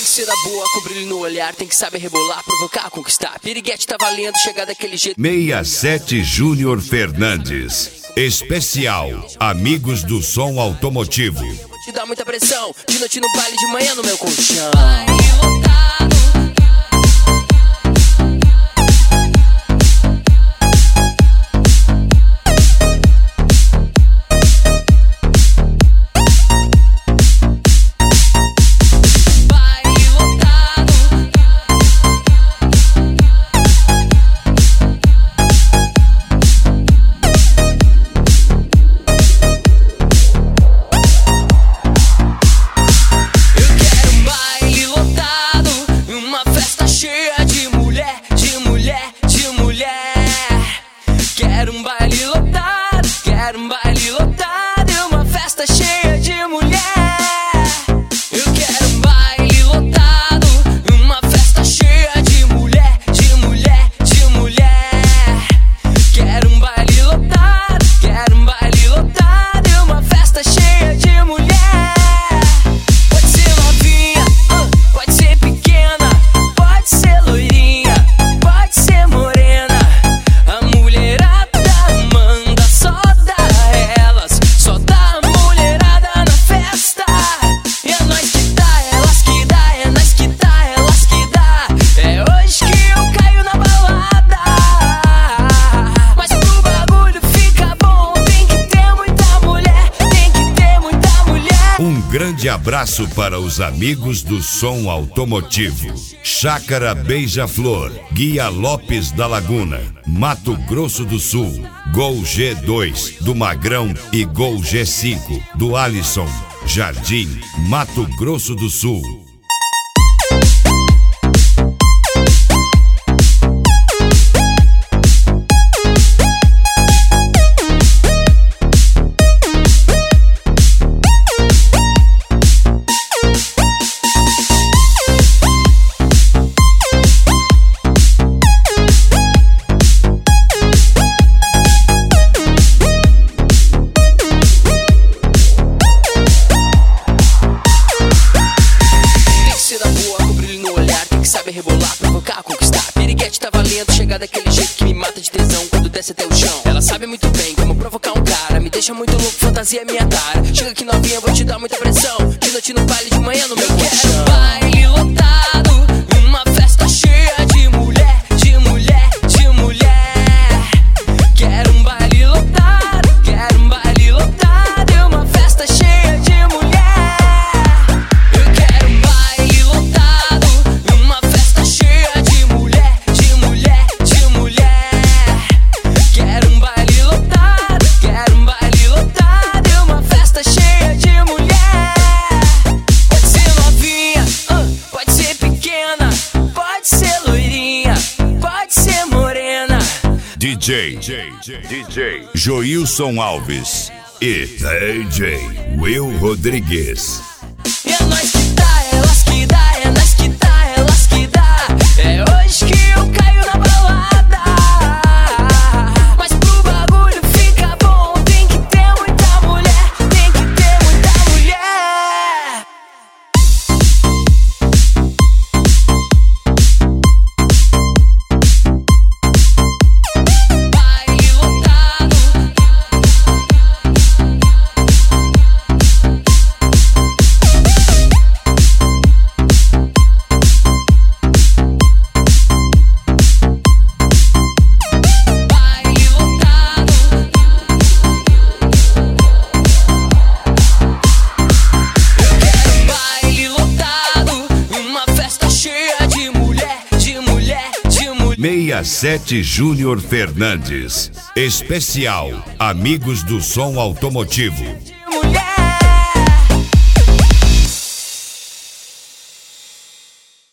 que ser da boa, com brilho no olhar. Tem que saber rebolar, provocar, conquistar. Piriguete tá valendo, chegar daquele jeito. 67 Júnior Fernandes. Especial Amigos do Som Automotivo. Te dá muita pressão, de noite no baile, de manhã no meu colchão. Quero um baile lotado, quero um baile lotado e uma festa cheia de mulher. Eu quero um baile lotado, uma festa cheia de mulher, de mulher, de mulher. Quero um baile lotado, quero um baile lotado e uma festa cheia de mulher. Pode ser novinha, pode ser pequena, pode ser loirinha, pode ser morena. A mulherada Grande abraço para os amigos do som automotivo. Chácara Beija-Flor, Guia Lopes da Laguna, Mato Grosso do Sul. Gol G2 do Magrão e Gol G5 do Alisson, Jardim, Mato Grosso do Sul. Rebolar, provocar, conquistar. Piriguete tá valendo, chegar daquele jeito que me mata de tesão quando desce até o chão. Ela sabe muito bem como provocar um cara, me deixa muito louco, fantasia é minha tara. Chega aqui novinha, vou te dar muita pressão. De noite no baile, de manhã no meu colchão. Quero um baile lotado, uma festa cheia de mulher, de mulher, de mulher. Quero um baile lotado, quero um baile lotado e uma festa cheia de mulher. Eu quero um baile lotado, uma festa cheia de mulher, de mulher, de mulher. Quero um baile lotado, quero um baile lotado e uma festa cheia de mulher. Pode ser novinha, pode ser pequena, pode ser loirinha, pode ser morena. DJ Joilson Alves e DJ Will Rodrigues. E é nós que dá, é nós que dá, é nós que dá, é nós que dá. É hoje que eu caio na balada. Mas pro bagulho ficar bom, tem que ter muita mulher, tem que ter muita mulher. Baile lotado. Baile lotado, uma festa cheia de mulher, de mulher, de mulher. 67 Júnior Fernandes. Especial Amigos do Som Automotivo.